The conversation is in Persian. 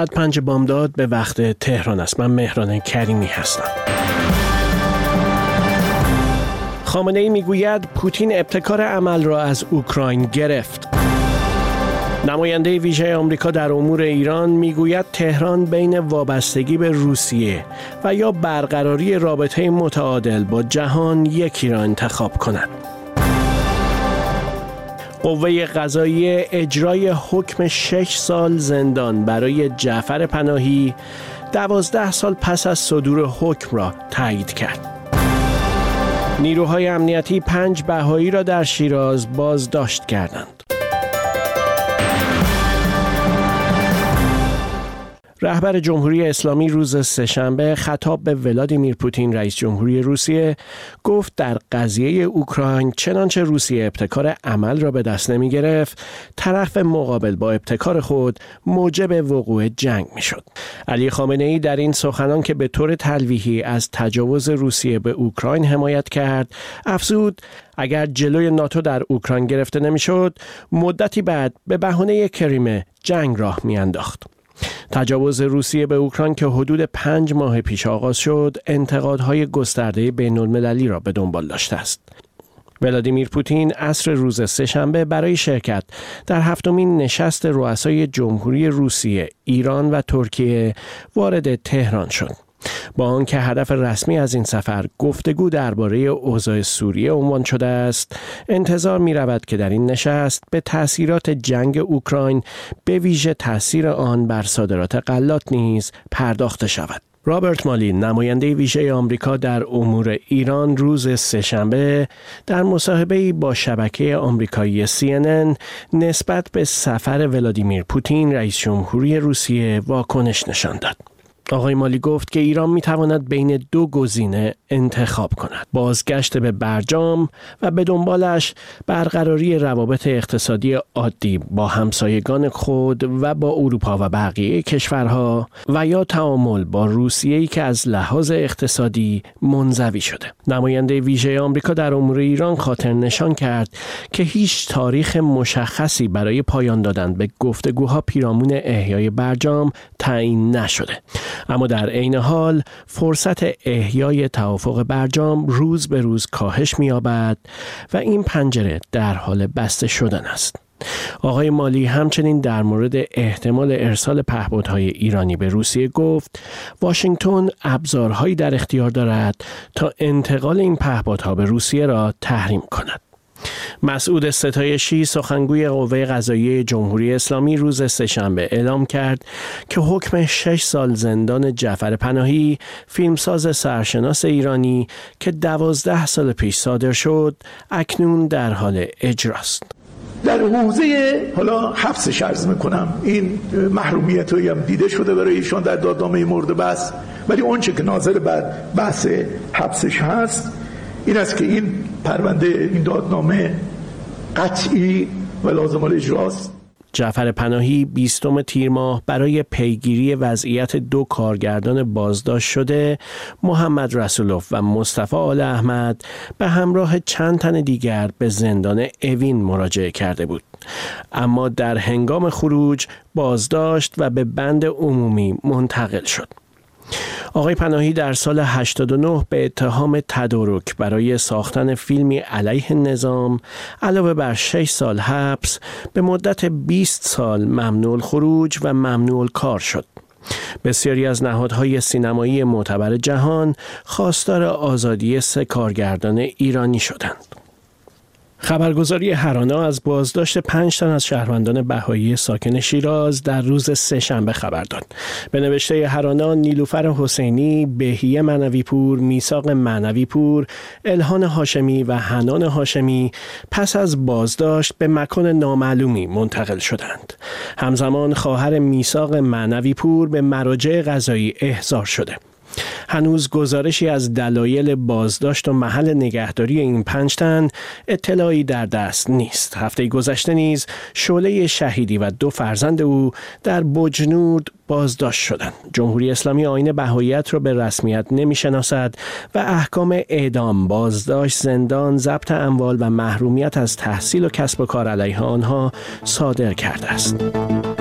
ساعت 5 بامداد به وقت تهران است. من مهران کریمی هستم. خامنه‌ای میگوید پوتین ابتکار عمل را از اوکراین گرفت. نماینده ویژه آمریکا در امور ایران میگوید تهران بین وابستگی به روسیه و یا برقراری رابطه متعادل با جهان یکی را انتخاب کند. قوه قضاییه اجرای حکم 6 سال زندان برای جعفر پناهی 12 سال پس از صدور حکم را تایید کرد. نیروهای امنیتی 5 بهایی را در شیراز بازداشت کردند. رهبر جمهوری اسلامی روز سه‌شنبه خطاب به ولادیمیر پوتین رئیس جمهوری روسیه گفت در قضیه اوکراین چنانچه روسیه ابتکار عمل را به دست نمی گرفت، طرف مقابل با ابتکار خود موجب وقوع جنگ می شد. علی خامنه‌ای در این سخنان که به طور تلویحی از تجاوز روسیه به اوکراین حمایت کرد، افزود اگر جلوی ناتو در اوکراین گرفته نمی شد، مدتی بعد به بهانه کریمه جنگ راه می انداخت. تجاوز روسیه به اوکراین که حدود 5 ماه پیش آغاز شد، انتقادهای گسترده بین‌المللی را به دنبال داشته است. ولادیمیر پوتین عصر روز سه‌شنبه برای شرکت در 7مین نشست رؤسای جمهوری روسیه، ایران و ترکیه وارد تهران شد. با آنکه هدف رسمی از این سفر گفتگو درباره اوضاع سوریه عنوان شده است، انتظار می رود که در این نشست به تأثیرات جنگ اوکراین به ویژه تأثیر آن بر صادرات غلات نیز پرداخته شود. رابرت مالی، نماینده ویژه آمریکا در امور ایران، روز سه‌شنبه در مصاحبه‌ای با شبکه آمریکایی CNN نسبت به سفر ولادیمیر پوتین رئیس جمهوری روسیه واکنش نشان داد. آقای مالی گفت که ایران میتواند بین 2 گزینه انتخاب کند: بازگشت به برجام و به دنبالش برقراری روابط اقتصادی عادی با همسایگان خود و با اروپا و بقیه کشورها، و یا تعامل با روسیه‌ای که از لحاظ اقتصادی منزوی شده. نماینده ویژه آمریکا در امور ایران خاطر نشان کرد که هیچ تاریخ مشخصی برای پایان دادن به گفتگوها پیرامون احیای برجام تعیین نشده، اما در عین حال فرصت احیای توافق برجام روز به روز کاهش می‌یابد و این پنجره در حال بسته شدن است. آقای مالی همچنین در مورد احتمال ارسال پهپادهای ایرانی به روسیه گفت واشنگتن ابزارهایی در اختیار دارد تا انتقال این پهپادها به روسیه را تحریم کند. مسعود ستایشی، سخنگوی قوه قضاییه جمهوری اسلامی، روز سه‌شنبه اعلام کرد که حکم 6 سال زندان جعفر پناهی، فیلمساز سرشناس ایرانی که 12 سال پیش صادر شد، اکنون در حال اجراست. در حوزه حالا حبسش عرض میکنم، این محرومیت‌هایی هم دیده شده برای ایشان در دادنامه مورد بحث، ولی اون چه که ناظر بر بحث حبسش هست این است که این پرونده، این دادنامه قطعی و لازم الاجراست. جعفر پناهی 20 تیر ماه برای پیگیری وضعیت 2 کارگردان بازداشت شده، محمد رسولوف و مصطفی آل احمد، به همراه چند تن دیگر به زندان اوین مراجعه کرده بود، اما در هنگام خروج بازداشت و به بند عمومی منتقل شد. آقای پناهی در سال 89 به اتهام تدارک برای ساختن فیلمی علیه نظام علاوه بر 6 سال حبس به مدت 20 سال ممنوع الخروج و ممنوع الکار شد. بسیاری از نهادهای سینمایی معتبر جهان خواستار آزادی 3 کارگردان ایرانی شدند. خبرگزاری هرانا از بازداشت 5 تن از شهروندان بهایی ساکن شیراز در روز سه‌شنبه خبر داد. به نوشته هرانا، نیلوفر حسینی، بهیه معنوی‌پور، میثاق معنوی‌پور، الهان هاشمی و حنان هاشمی پس از بازداشت به مکان نامعلومی منتقل شدند. همزمان خواهر میثاق معنوی‌پور به مراجع قضایی احضار شده. هنوز گزارشی از دلایل بازداشت و محل نگهداری این 5 تن اطلاعی در دست نیست. هفته گذشته نیز شعله شهیدی و 2 فرزند او در بجنورد بازداشت شدند. جمهوری اسلامی آیین بهاییت را به رسمیت نمی‌شناسد و احکام اعدام، بازداشت، زندان، ضبط اموال و محرومیت از تحصیل و کسب و کار علیه آنها صادر کرده است.